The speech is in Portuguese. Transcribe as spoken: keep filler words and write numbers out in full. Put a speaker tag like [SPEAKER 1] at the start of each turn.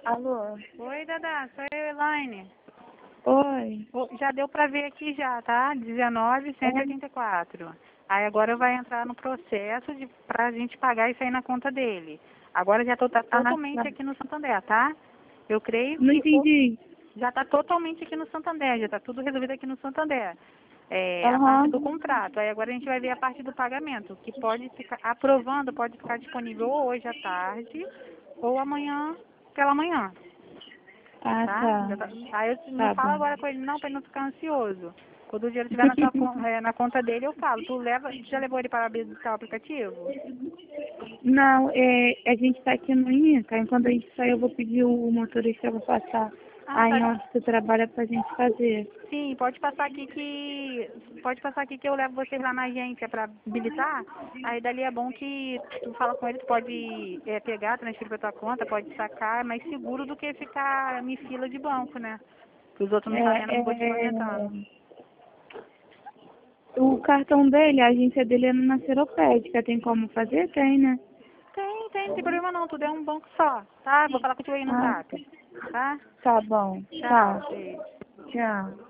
[SPEAKER 1] Alô?
[SPEAKER 2] Oi, Dada, sou eu, Elaine.
[SPEAKER 1] Oi.
[SPEAKER 2] Ô, Já deu pra ver aqui já, tá? dezenove, cento e oitenta e quatro. Aí agora vai entrar no processo de, pra gente pagar isso aí na conta dele. Agora já tô, tá
[SPEAKER 1] Ah,
[SPEAKER 2] totalmente
[SPEAKER 1] tá.
[SPEAKER 2] aqui no Santander, tá? Eu creio
[SPEAKER 1] Não
[SPEAKER 2] que o-
[SPEAKER 1] entendi.
[SPEAKER 2] já tá totalmente aqui no Santander, já tá tudo resolvido aqui no Santander. É, a parte
[SPEAKER 1] Aham.
[SPEAKER 2] do contrato. Aí agora a gente vai ver a parte do pagamento, que pode ficar, aprovando, pode ficar disponível ou hoje à tarde ou amanhã pela manhã.
[SPEAKER 1] Ah,
[SPEAKER 2] Tá?
[SPEAKER 1] tá.
[SPEAKER 2] Já tá- Aí eu não
[SPEAKER 1] Tá
[SPEAKER 2] falo
[SPEAKER 1] bom.
[SPEAKER 2] agora com ele não, pra ele não ficar ansioso. Quando o dinheiro estiver na, tua con- eh, na conta dele, eu falo. Tu leva, tu já levou ele para habilitar o aplicativo?
[SPEAKER 1] Não, é, a gente tá aqui no Inca. Enquanto a gente sair, eu vou pedir o motorista pra passar
[SPEAKER 2] Ah,
[SPEAKER 1] aí
[SPEAKER 2] tá.
[SPEAKER 1] onde tu trabalha pra gente fazer.
[SPEAKER 2] Sim, pode passar aqui que. Pode passar aqui que eu levo vocês lá na agência para habilitar. Aí dali é bom que tu fala com ele, tu pode eh, pegar, transferir pra tua conta, pode sacar, é mais seguro do que ficar em fila de banco, né? Que os outros não fazendo,
[SPEAKER 1] É,
[SPEAKER 2] não vou te
[SPEAKER 1] é,
[SPEAKER 2] movimentando.
[SPEAKER 1] o cartão dele, a agência dele é na Seropédica. Tem como fazer? Tem, né?
[SPEAKER 2] Tem, tem, não tem problema não, tudo é um banco só, tá? Vou falar contigo aí no
[SPEAKER 1] Ah,
[SPEAKER 2] zap, tá?
[SPEAKER 1] tá bom.
[SPEAKER 2] Tchau,
[SPEAKER 1] Tá.
[SPEAKER 2] beijo.
[SPEAKER 1] Tchau.